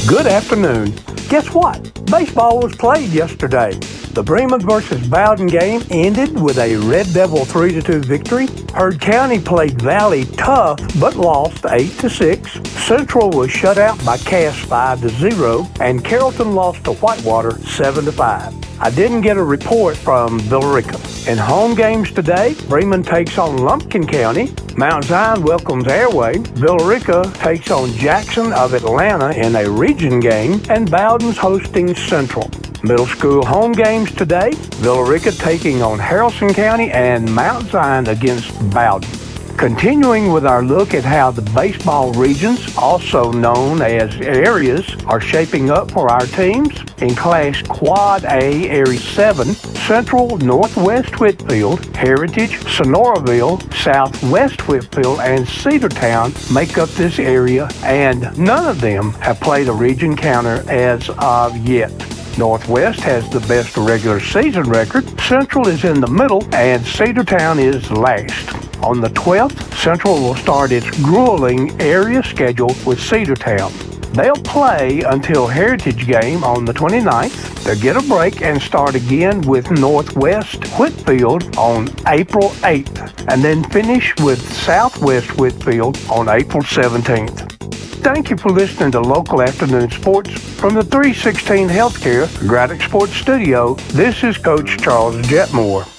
Good afternoon. Guess what? Baseball was played yesterday. The Bremen versus Bowden game ended with a Red Devil 3-2 victory. Heard County played Valley tough but lost 8-6. Central was shut out by Cass 5-0, and Carrollton lost to Whitewater 7-5. I didn't get a report from Villarica. In home games today, Bremen takes on Lumpkin County. Mount Zion welcomes Airway. Villarica takes on Jackson of Atlanta in a region game, and Bowden's hosting Central. Middle school home games today, Villarica taking on Haralson County and Mount Zion against Bowden. Continuing with our look at how the baseball regions, also known as areas, are shaping up for our teams. In Class Quad A, Area 7, Central, Northwest Whitfield, Heritage, Sonoraville, Southwest Whitfield, and Cedartown make up this area, and none of them have played a region counter as of yet. Northwest has the best regular season record, Central is in the middle, and Cedartown is last. On the 12th, Central will start its grueling area schedule with Cedartown. They'll play until Heritage game on the 29th. They'll get a break and start again with Northwest Whitfield on April 8th, and then finish with Southwest Whitfield on April 17th. Thank you for listening to Local Afternoon Sports from the 316 Healthcare Braddock Sports Studio. This is Coach Charles Jetmore.